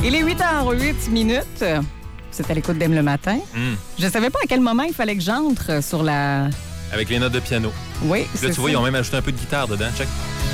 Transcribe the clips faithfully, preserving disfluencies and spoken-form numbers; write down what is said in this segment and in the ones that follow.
Il est huit heures huit minutes. C'est à l'écoute d'Aime le matin. Mm. Je savais pas à quel moment il fallait que j'entre sur la... Avec les notes de piano. Oui, Là, c'est tu ça. vois, ils ont même ajouté un peu de guitare dedans. Check.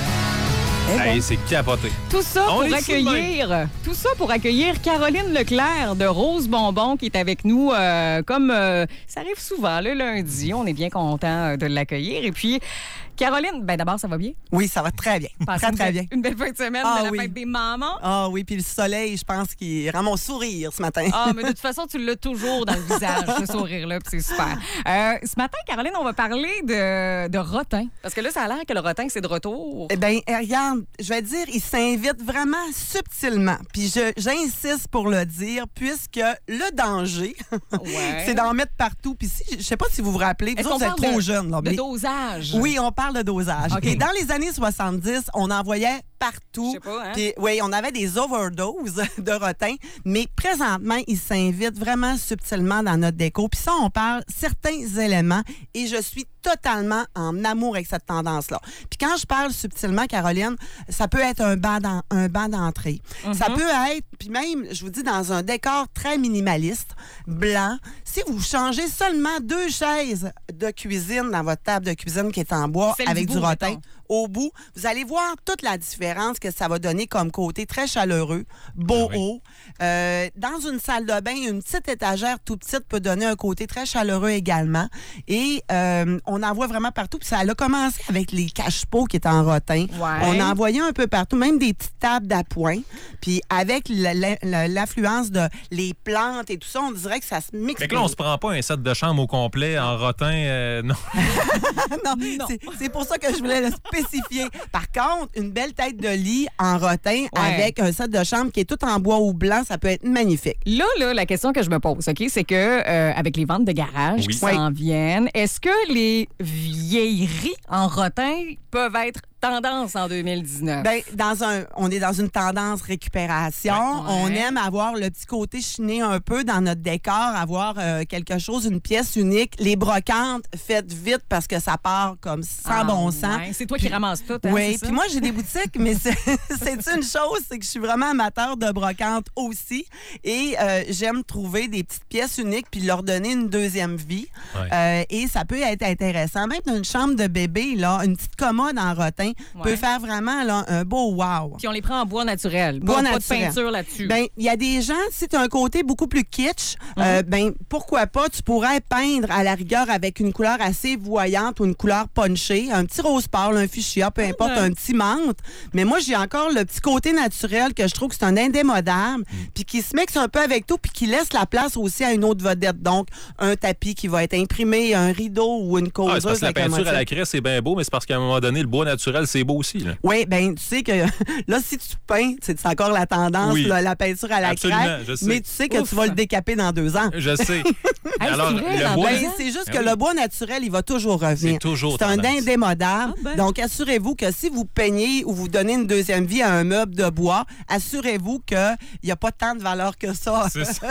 Eh Hey, ben. c'est capoté. Tout ça On pour est accueillir, tout ça pour accueillir Caroline Leclerc de Rose Bonbon qui est avec nous euh, comme euh, ça arrive souvent le lundi. On est bien content de l'accueillir. Et puis Caroline, ben d'abord ça va bien. Oui, ça va très bien. Passez très, une très belle- bien. Une belle fin de semaine Ah de la oui. fête des mamans. Ah oui, puis le soleil, je pense qu'il rend mon sourire ce matin. Ah, mais de toute façon, tu l'as toujours dans le visage, ce sourire-là, puis c'est super. Euh, ce matin, Caroline, on va parler de, de rotin. Parce que là, ça a l'air que le rotin, c'est de retour. Eh bien, regarde, je vais dire, il s'invite vraiment subtilement. Puis je- j'insiste pour le dire, puisque le danger, Ouais. c'est d'en mettre partout. Puis si, je sais pas si vous vous rappelez, vous Est-ce autres, qu'on vous êtes parle trop de, jeunes. là, de mais- dosage? Oui, on parle de dosage. OK. Et dans les années soixante-dix, on en voyait Je partout. sais pas, hein? Puis, oui, on avait des overdoses de rotin, mais présentement, il s'invite vraiment subtilement dans notre déco. Puis ça, on parle certains éléments et je suis totalement en amour avec cette tendance-là. Puis quand je parle subtilement, Caroline, ça peut être un banc d'en- un banc d'entrée. Ça peut être, puis même, je vous dis, dans un décor très minimaliste, blanc, si vous changez seulement deux chaises de cuisine dans votre table de cuisine qui est en bois Celle avec du du, bout, rotin, mettons. au bout, vous allez voir toute la différence que ça va donner comme côté très chaleureux, beau Ah oui. haut. Euh, dans une salle de bain, une petite étagère tout petite peut donner un côté très chaleureux également. Et euh, on en voit vraiment partout. Puis ça a commencé avec les cache-pots qui étaient en rotin. Ouais. On en voyait un peu partout, même des petites tables d'appoint. Puis avec la- la- la- l'affluence de les plantes et tout ça, on dirait que ça se mixe. Fait que là, on se prend pas un set de chambre au complet en rotin. euh, non. non, Non. c'est- c'est pour ça que je voulais le spécifier. Par contre, une belle tête de lit en rotin Ouais. avec un set de chambre qui est tout en bois ou blanc, ça peut être magnifique. Là, là, la question que je me pose, OK, c'est que euh, avec les ventes de garage Oui. qui s'en viennent, est-ce que les vieilleries en rotin peuvent être tendance en deux mille dix-neuf? Ben, dans un, on est dans une tendance récupération. Ouais. On Ouais. aime avoir le petit côté chiné un peu dans notre décor, avoir euh, quelque chose, une pièce unique. Les brocantes, faites vite parce que ça part comme sans Ah, bon sens. ouais. C'est toi qui ramasses tout, hein, Oui, c'est ça? puis moi, j'ai des boutiques, mais c'est c'est une chose, c'est que je suis vraiment amateur de brocante aussi. Et euh, j'aime trouver des petites pièces uniques puis leur donner une deuxième vie. Ouais. Euh, et ça peut être intéressant. Même dans une chambre de bébé, là, une petite commode en rotin Ouais. peut faire vraiment là, un beau wow. Puis on les prend en bois naturel. Bois pas, naturel. Pas de peinture là-dessus. Ben, il y a des gens, si tu as un côté beaucoup plus kitsch, euh, ben, pourquoi pas, tu pourrais peindre à la rigueur avec une couleur assez voyante ou une couleur punchée, un petit rose pâle, un fuchsia, peu importe, ouais. un petit menthe. Mais moi, j'ai encore le petit côté naturel que je trouve que c'est un indémodable, puis qui se mixe un peu avec tout, puis qui laisse la place aussi à une autre vedette. Donc, un tapis qui va être imprimé, un rideau ou une Ah, causeuse. c'est parce que la avec un peinture à motif. la craie, c'est bien beau, mais c'est parce qu'à un moment donné, le bois naturel, c'est beau aussi. Là. Oui, ben tu sais que là, si tu peins, c'est c'est encore la tendance, Oui. là, la peinture à la Absolument, craie. je sais. Mais tu sais que Ouf. tu vas le décaper dans deux ans. Je sais. Hey, Alors, c'est vrai, le dans bois, deux Ben, ans? c'est juste Ben que oui. le bois naturel, il va toujours revenir. C'est toujours C'est un tendance. indémodable. Ah ben. Donc, assurez-vous que si vous peignez ou vous donnez une deuxième vie à un meuble de bois, assurez-vous qu'il n'y a pas tant de valeur que ça. c'est ça.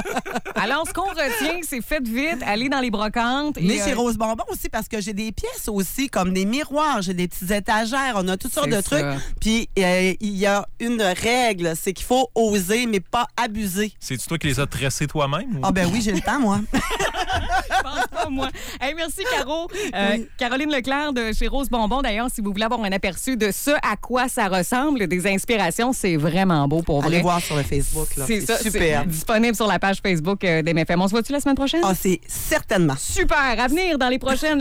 Alors, ce qu'on retient, c'est faites vite, allez dans les brocantes. et, Mais chez euh, Rose Bonbon aussi, parce que j'ai des pièces aussi, comme des miroirs, j'ai des petites étagères, on a toutes sortes C'est de trucs. ça. Puis, euh, il y a une règle, c'est qu'il faut oser, mais pas abuser. C'est-tu toi qui les as tressés toi-même? ou- Ah ben oui, j'ai le temps, moi. Je pense pas, moi. Hey, merci, Caro. Euh, Oui. Caroline Leclerc de chez Rose Bonbon. D'ailleurs, si vous voulez avoir un aperçu de ce à quoi ça ressemble, des inspirations, c'est vraiment beau pour vrai. Allez voir sur le Facebook, là. C'est ça, super. c'est disponible sur la page Facebook d'M F M. On se voit-tu la semaine prochaine? Ah, c'est certainement. Super. À venir dans les prochaines.